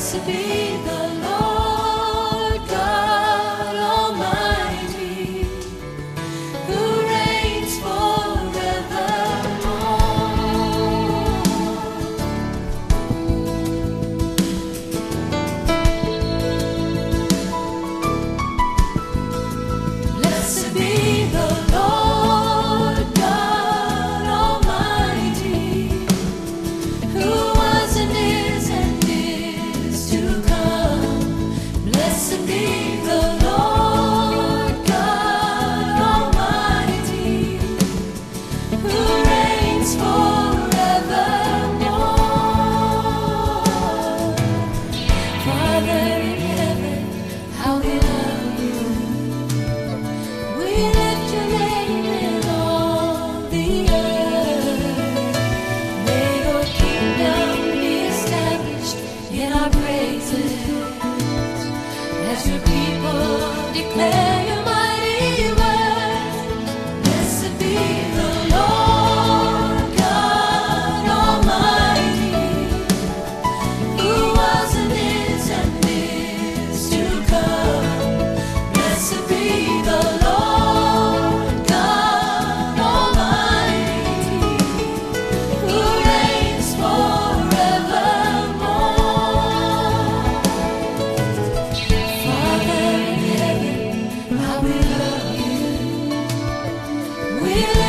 Blessed be the Lord God Almighty, who reigns forevermore. Blessed be the Lord God Almighty, who was and is to come. Blessed be the Lord God Almighty, who reigns forevermore. Father in heaven, how we love you. We lift your name in all the earth. May your kingdom be established in our praises, as your people declare your mighty word. Blessed be the Lord God Almighty, who was and is to come. Blessed be the Lord God Almighty, who reigns forevermore. Father in heaven, how we love you. We